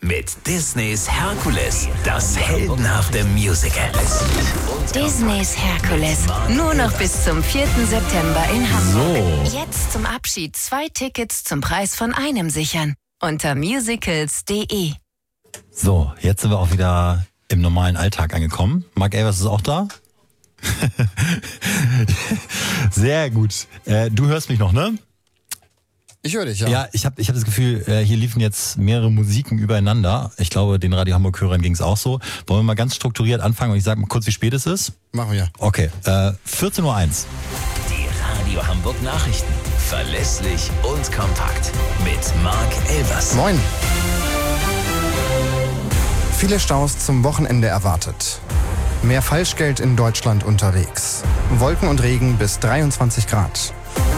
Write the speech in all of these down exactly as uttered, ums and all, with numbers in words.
Mit Disneys Herkules, das heldenhafte Musical. Disneys Herkules, nur noch bis zum vierten September in Hamburg. So. Jetzt zum Abschied zwei Tickets zum Preis von einem sichern. Unter musicals punkt de. So, jetzt sind wir auch wieder im normalen Alltag angekommen. Mark Elvers ist auch da. Sehr gut. Äh, du hörst mich noch, ne? Ich höre dich, ja. Ja, ich habe ich hab das Gefühl, äh, hier liefen jetzt mehrere Musiken übereinander. Ich glaube, den Radio Hamburg-Hörern ging es auch so. Wollen wir mal ganz strukturiert anfangen und ich sage mal kurz, wie spät es ist? Machen wir. Okay, äh, vierzehn Uhr eins. Die Radio Hamburg Nachrichten. Verlässlich und kompakt. Mit Mark Elvers. Moin. Viele Staus zum Wochenende erwartet. Mehr Falschgeld in Deutschland unterwegs. Wolken und Regen bis dreiundzwanzig Grad.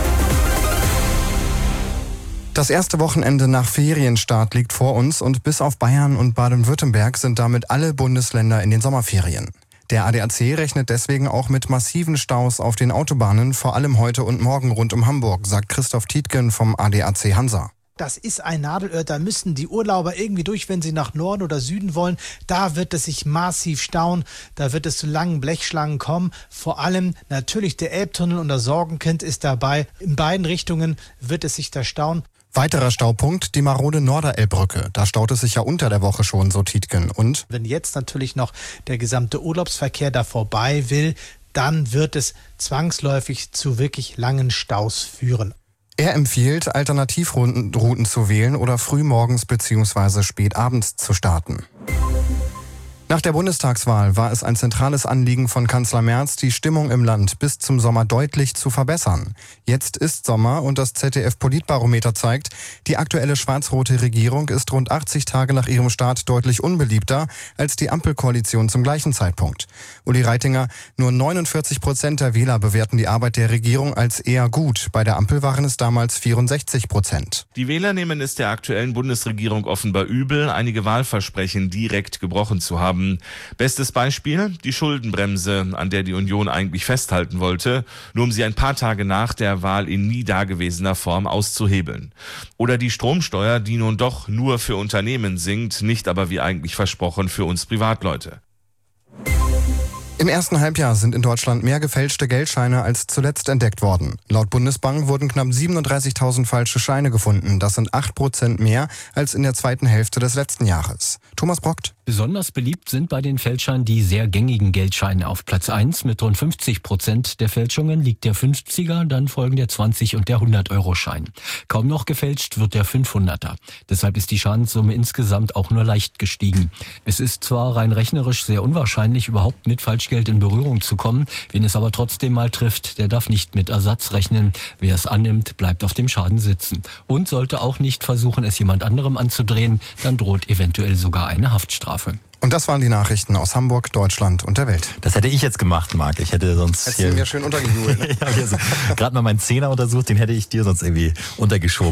Das erste Wochenende nach Ferienstart liegt vor uns und bis auf Bayern und Baden-Württemberg sind damit alle Bundesländer in den Sommerferien. Der A D A C rechnet deswegen auch mit massiven Staus auf den Autobahnen, vor allem heute und morgen rund um Hamburg, sagt Christoph Tietgen vom A D A C Hansa. Das ist ein Nadelöhr, da müssen die Urlauber irgendwie durch, wenn sie nach Norden oder Süden wollen. Da wird es sich massiv stauen, da wird es zu langen Blechschlangen kommen. Vor allem natürlich der Elbtunnel und das Sorgenkind ist dabei. In beiden Richtungen wird es sich da stauen. Weiterer Staupunkt, die marode Norderelbbrücke. Da staut es sich ja unter der Woche schon, so Tietgen. Und wenn jetzt natürlich noch der gesamte Urlaubsverkehr da vorbei will, dann wird es zwangsläufig zu wirklich langen Staus führen. Er empfiehlt, Alternativrouten zu wählen oder frühmorgens bzw. spät abends zu starten. Nach der Bundestagswahl war es ein zentrales Anliegen von Kanzler Merz, die Stimmung im Land bis zum Sommer deutlich zu verbessern. Jetzt ist Sommer und das Z D F-Politbarometer zeigt, die aktuelle schwarz-rote Regierung ist rund achtzig Tage nach ihrem Start deutlich unbeliebter als die Ampelkoalition zum gleichen Zeitpunkt. Uli Reitinger, nur neunundvierzig Prozent der Wähler bewerten die Arbeit der Regierung als eher gut. Bei der Ampel waren es damals vierundsechzig Prozent. Die Wähler nehmen es der aktuellen Bundesregierung offenbar übel, einige Wahlversprechen direkt gebrochen zu haben. Bestes Beispiel, die Schuldenbremse, an der die Union eigentlich festhalten wollte, nur um sie ein paar Tage nach der Wahl in nie dagewesener Form auszuhebeln. Oder die Stromsteuer, die nun doch nur für Unternehmen sinkt, nicht aber wie eigentlich versprochen für uns Privatleute. Im ersten Halbjahr sind in Deutschland mehr gefälschte Geldscheine als zuletzt entdeckt worden. Laut Bundesbank wurden knapp siebenunddreißigtausend falsche Scheine gefunden. Das sind acht Prozent mehr als in der zweiten Hälfte des letzten Jahres. Thomas Brockt. Besonders beliebt sind bei den Fälschern die sehr gängigen Geldscheine. Auf Platz eins mit rund fünfzig Prozent der Fälschungen liegt der fünfziger, dann folgen der zwanzig- und der hundert-Euro-Schein. Kaum noch gefälscht wird der fünfhunderter. Deshalb ist die Schadenssumme insgesamt auch nur leicht gestiegen. Es ist zwar rein rechnerisch sehr unwahrscheinlich, überhaupt mit Falschgeld in Berührung zu kommen. Wen es aber trotzdem mal trifft, der darf nicht mit Ersatz rechnen. Wer es annimmt, bleibt auf dem Schaden sitzen. Und sollte auch nicht versuchen, es jemand anderem anzudrehen, dann droht eventuell sogar eine Haftstrafe. Und das waren die Nachrichten aus Hamburg, Deutschland und der Welt. Das hätte ich jetzt gemacht, Marc. Ich hätte sonst Hättest hier... du mir schön untergejubelt. Ne? Ich habe hier so gerade mal meinen Zehner untersucht, den hätte ich dir sonst irgendwie untergeschoben.